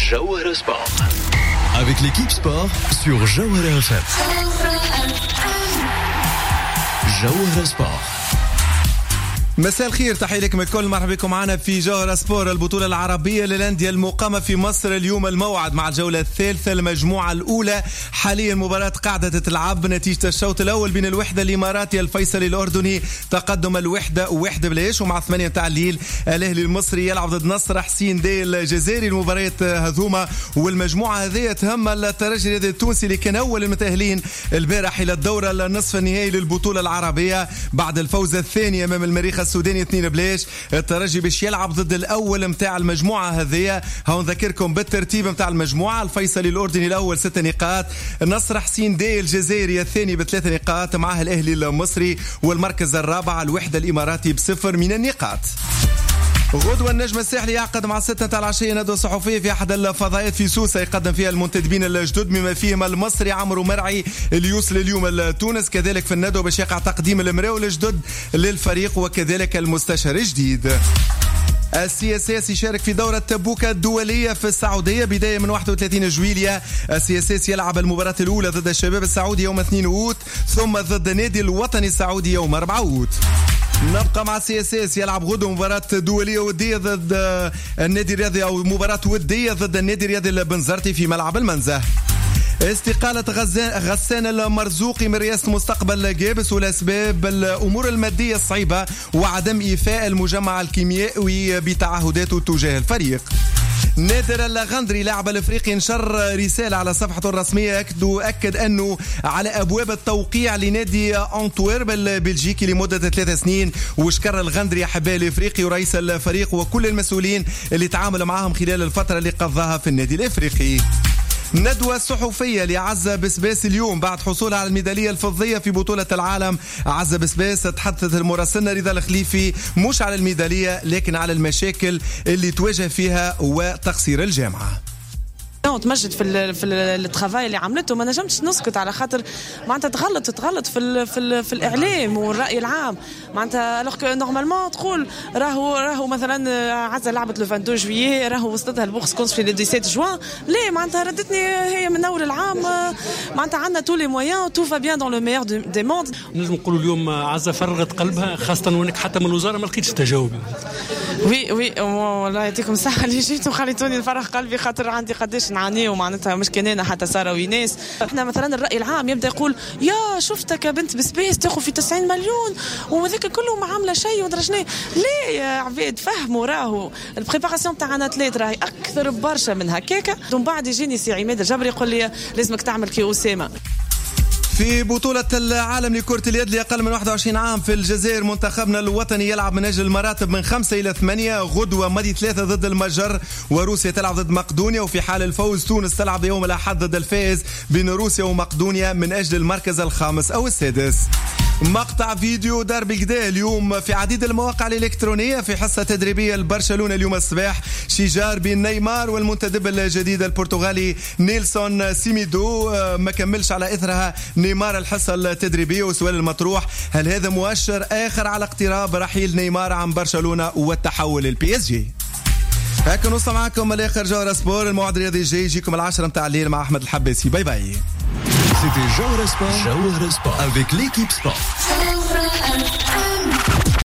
Jawhara Sport. Avec l'équipe sport sur Jawhara FM. Jawhara Sport. مساء الخير، تحية لكم الكل، مرحبا بكم معنا في جوهرة سبور، البطولة العربية للأندية المقامة في مصر. اليوم الموعد مع الجولة الثالثة المجموعة الأولى. حاليا مباراة قاعدة تتلعب بنتيجة الشوط الأول بين الوحدة الإماراتي الفيصلي الأردني، تقدم الوحدة 1-0 ومع 8 متاع الليل. الأهلي المصري يلعب ضد نصر حسين دي الجزائري. المباريات هذوما والمجموعة هذه تهم الترجي التونسي اللي كان أول المتأهلين البارح إلى الدورة النصف النهائي للبطولة العربية بعد الفوز الثاني أمام المريخ السوداني 2-0. الترجي باش يلعب ضد الأول متاع المجموعة هذه. هون نذكركم بالترتيب متاع المجموعة: الفيصلي الأردني الأول 6 نقاط، النصر حسين دي الجزائري الثاني ب3 نقاط، معه الأهلي المصري والمركز الرابع الوحدة الإماراتي ب0 من النقاط. غدوة النجم الساحلي يعقد مع 6 العشية ندوة صحفية في أحد الفضائيات في سوسة، يقدم فيها المنتدبين الجدد بما فيهم المصري عمرو مرعي اللي يوصل اليوم لتونس. كذلك في الندوة باش يقع تقديم المراول الجدد للفريق وكذلك المستشار الجديد. السياسيس يشارك في دورة تبوكا الدولية في السعودية بداية من 31 جويلية. السياسيس يلعب المباراة الأولى ضد الشباب السعودي يوم 2 أوت، ثم ضد النادي الوطني السعودي يوم 4 أوت. نبقى مع السياسيس، يلعب غدوة مباراة دولية ودية ضد النادي الرياضي، أو مباراة ودية ضد النادي الرياضي البنزرتي في ملعب المنزه. استقالة غسان المرزوقي من رئاسة مستقبل جابس والأسباب الأمور المادية الصعيبة وعدم إيفاء المجمع الكيميائي بتعهداته تجاه الفريق. نادر الغندري لاعب الافريقي نشر رسالة على صفحته الرسمية أكد أنه على أبواب التوقيع لنادي أنتويرب البلجيكي لمدة 3 سنين. وشكر الغندري أحباء الافريقي ورئيس الفريق وكل المسؤولين اللي تعامل معهم خلال الفترة اللي قضاها في النادي الافريقي. ندوة صحفية لعزة بسباس اليوم بعد حصولها على الميدالية الفضية في بطولة العالم. عزة بسباس تحدثت المراسلة رضا الخليفي مش على الميدالية لكن على المشاكل اللي تواجه فيها وتقصير الجامعة. تمجد في الترافاي اللي عملته، ما نجمتش نسكت على خاطر معناتها تغلط في الاعلام والراي العام. معناتها الوغ نورمالمون تقول راهو مثلا عزه لعبت لو 22 جويي، راهو وصلتها البوكس كونس في لو 17 جوان. ليه معناتها ردتني هي من اول العام معناتها عندنا تو لي مويان، تو فا بيان دون لو ميور دي موند. نجم نقولوا اليوم عزه فرغت قلبها، خاصه وانك حتى من الوزاره ما لقيتش تجاوب. وي والله يعطيكم الصحه اللي جيتوا خليتوني نفرغ قلبي، خاطر عندي قداش نعاني ومعناتها مش كاننا حتى ساره ويناس. احنا مثلا الراي العام يبدا يقول يا شفتك يا بنت بسبيس تاخذ في 90 مليون وذاك كله ما عامله شيء ودرجناه. ليه يا عبيد فهموا راهو البريباراسيون تاعنا ثلاث راهي اكثر برشا من هكاكا. ومن بعد يجيني سي عماد الجبري يقول لي لازمك تعمل كي اسامه. في بطولة العالم لكرة اليد لأقل من 21 عام في الجزائر، منتخبنا الوطني يلعب من أجل المراتب من 5 إلى 8. غدوة ماضي 3 ضد المجر، وروسيا تلعب ضد مقدونيا، وفي حال الفوز تونس تلعب يوم الأحد ضد الفائز بين روسيا ومقدونيا من أجل المركز الخامس أو السادس. مقطع فيديو دربي كدا اليوم في عديد المواقع الإلكترونية في حصة تدريبية لبرشلونة اليوم الصباح، شجار بين نيمار والمنتدب الجديد البرتغالي نيلسون سيميدو. ما كملش على إثرها نيمار الحصة التدريبية، وسؤال المطروح: هل هذا مؤشر آخر على اقتراب رحيل نيمار عن برشلونة والتحول للبي اس جي؟ هكا نوصل معكم الآخر جوهرة سبور. الموعد الرياضي الجاي يجيكم 10 متاع الليل مع أحمد الحباسي. باي باي. C'était Jawhara Sport avec l'équipe sport.